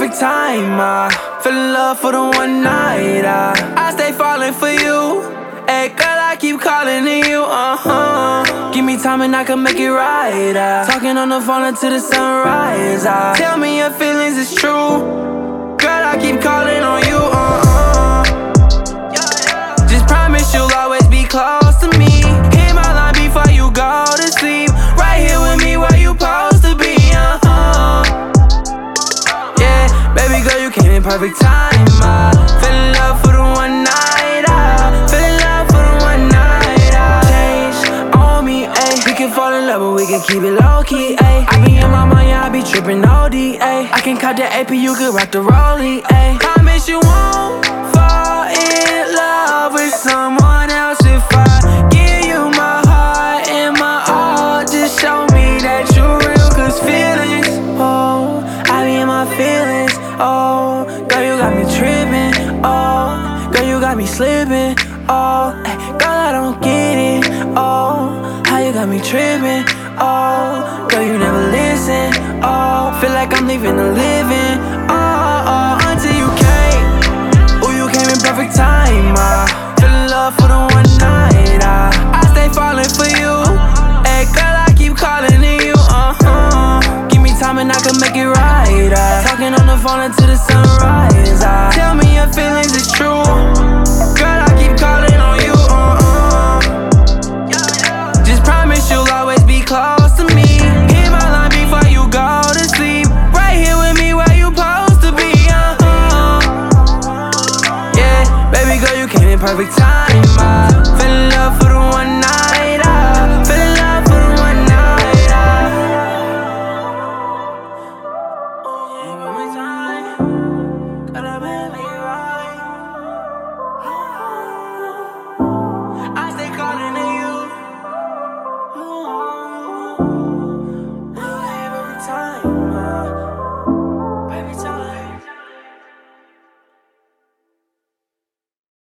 perfect time. I fell in love for the one night. I stay falling for you. Hey girl, I keep calling to you. Give me time and I can make it right. Talking on the phone until the sunrise. Tell me your feelings is true. Girl, I keep calling on you. Just promise you'll always be close to me. Hit my line before you go to sleep. Right here with me where you supposed to be. Yeah, baby girl, you came in perfect time. Fell in love for the one night. Fell in love for the one night. Change on me, ayy. We can fall in love, but we can keep it low key, ayy. I be in my mind, yeah, I be trippin' OD, ayy. I can cut the AP, you can rock the rollie, ayy. Promise you won't fall in love with someone else if I give you my heart and my all. Just show me that you real, cause feelings, oh, I be in my feelings, oh. Girl, you got me trippin', oh. Girl, you got me slippin', oh. Ay, girl, I don't get it, oh. How you got me trippin', oh. Girl, you never listen, oh. Feel like I'm leaving the living, oh. Until you came, ooh, you came in perfect time. Fell in love for the one night. I stay falling for you. Hey girl, I keep calling to you. Give me time and I can make it right. Talking on the phone until the sunrise. Tell me your feelings is true. Girl, I keep calling on you. Just promise you'll always be close to me. Hit my line before you go to sleep. Right here with me where you supposed to be. Yeah, baby girl, you came in perfect time.